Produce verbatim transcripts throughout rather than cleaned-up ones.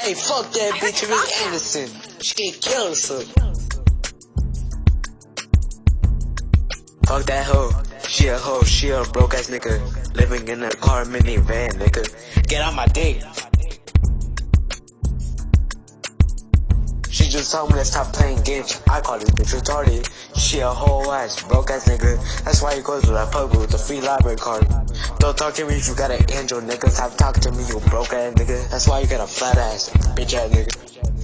Hey, fuck that bitch, it was innocent. She get killed, so. Fuck that hoe. She a hoe, she a broke ass nigga. Living in a car minivan, nigga. Get on my dick. She just told me to stop playing games. I call this bitch retarded. She a whole ass broke ass nigga. That's why you go to that pub with the free library card. Don't talk to me if you got an angel, nigga. Stop talking to me, you broke ass nigga. That's why you got a flat ass, bitch ass nigga.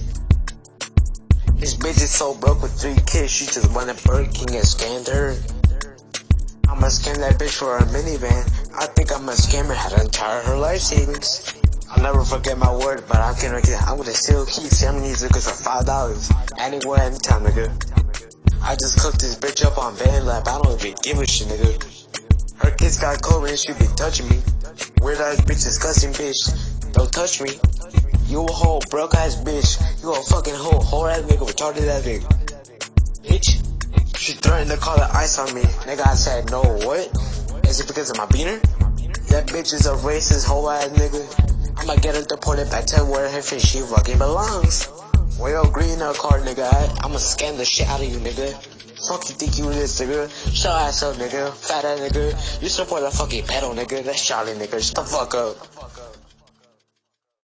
This bitch is so broke with three kids. She just went to Burger King and scammed her. I'ma scam that bitch for a minivan. I think I'ma scam her, had her entire her life savings. I'll never forget my word, but I'm gonna get, I'm gonna still keep scamming these niggas for five dollars. Anywhere, anytime, nigga. I just cooked this bitch up on Van Lab, I don't even give a shit, nigga. Her kids got COVID and she be touching me. Weird ass bitch, disgusting bitch. Don't touch me. You a whole broke ass bitch. You a fucking whole whore ass nigga, retarded ass nigga. Bitch. She threatened to call the ice on me. Nigga, I said, no, what? Is it because of my beaner? That bitch is a racist whole ass nigga. I'ma get her deported back to where her fish she fucking belongs. Well, green her card, nigga. I, I'ma scam the shit out of you, nigga. Fuck you think you is, nigga? Shut ass up, nigga. Fat ass nigga. You support a fucking pedo, nigga. That's Charlie, nigga. Shut the fuck up.